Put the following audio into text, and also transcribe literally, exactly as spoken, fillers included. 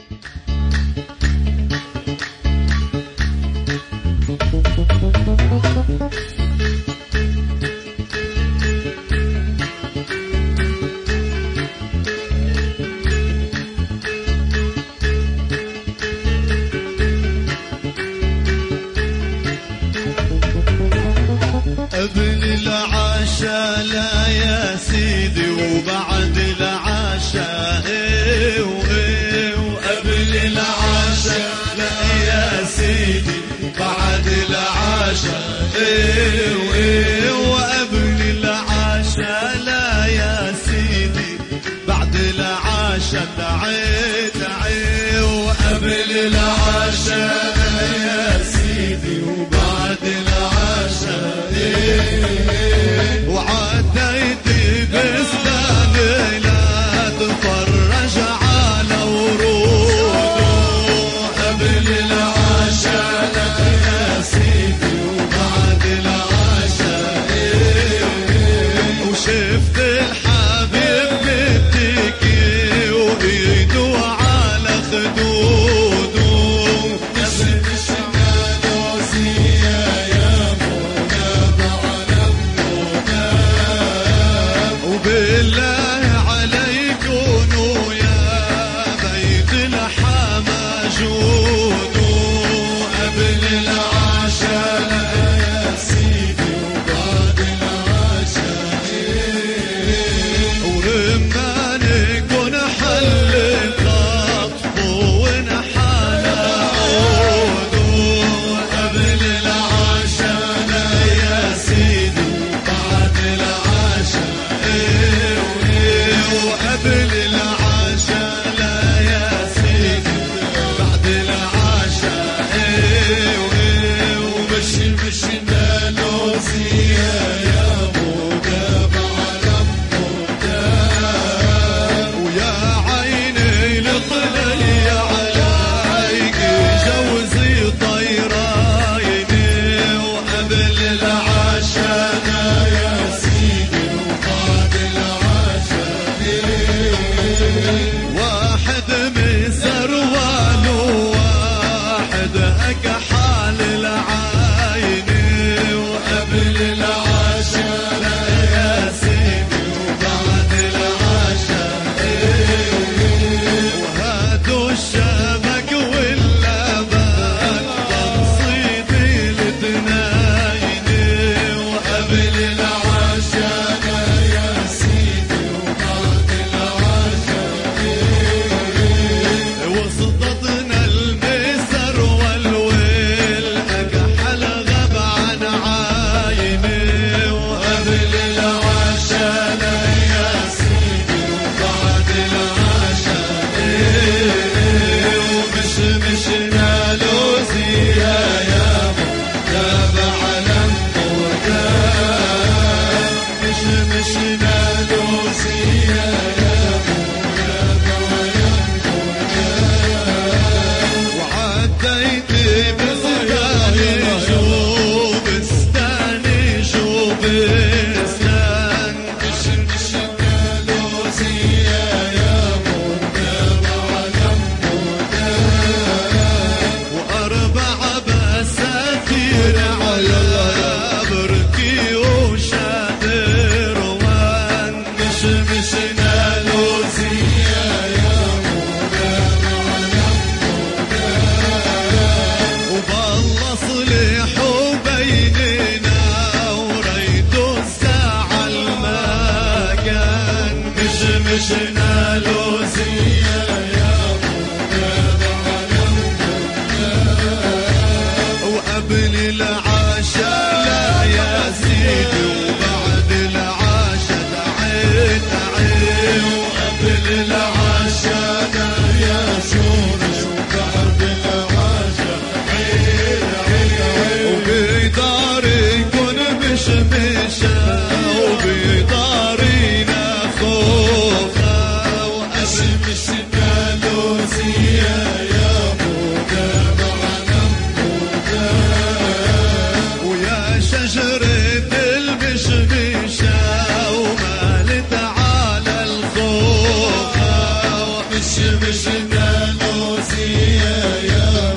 قبل العشاء لا يا سيدي وبعد العشاء ايه وايه، وقبل العشاء لا يا سيدي بعد العشاء ايه وايه، وقبل العشاء لا يا سيدي بعد العشاء تعي تعي، وقبل العشاء يا سيدي وبعد العشاء وعديت بستاني لا تفرج على وروده، قبل العشاء يا سيدي وبعد العشاء وشفت الحبيب متكي وايده على خدوده، نسيت الشمال وزيا بالله عليكم يا بيت الحما جودوا، قبل العشاء يا سيدي وبعد العشاء ورمانكم حل الخطف ونحل عودوا، قبل العشاء يا سيدي وبعد العشاء وقبل العشاء لا يا سيدي بعد العشاء ومشي مشي نالوزيا يا موداب على موداب، ويا عيني لطلي عليك جوزي طيرايني، وقبل العشاء يا سيدي وبعد العشاء واحد مسر والو واحد اكحال العين، وقبل العشاء يا سيدي وبعد العشاء وهاتوا الشبك واللبن تنصيدي الاثنين، وقبل العشاء يا سيدي وبعد العشاء وصدتنا المسر والويل اكحل غاب عن عايني، وقبل العشاء يا سيدي وبعد العشاء ومش مش نالوزيا يا موداب على موداب، مش مش نالوزيا يا موداب على موداب، وعديت بستاني جو بستاني جو بستان، مش مش نالوزيا يا موداب على موداب، وأربع بساتير على بركي وشادر وان، مش مش نالوزيا يا موداب على موداب، وبالله صلح بيننا وريتو الساعة المكان، مش مش نالوزيا يا موداب على موداب، وقبل العشاء لا يا سيدي وبعد العشاء تعي تعي، وقبل العشاء يا سوري وبعد العشاء تعي تعي، وبداري كن مشمشة وبدارينا خوخة، الأندلسية يا